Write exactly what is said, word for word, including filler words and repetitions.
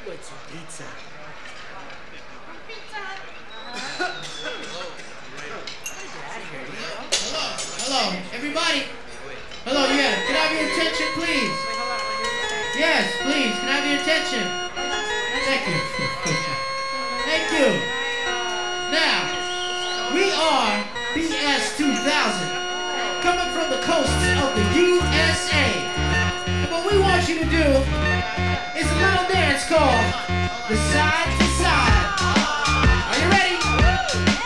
What's pizza? Pizza. Hello, hello, everybody. Hello, yeah. Can I have your attention, please? Yes, please. Can I have your attention? Thank you. Thank you. Now, we are B S two thousand, coming from the coasts of the U S A. And what we want you to do is a little dance called the Side to Side. Are you ready?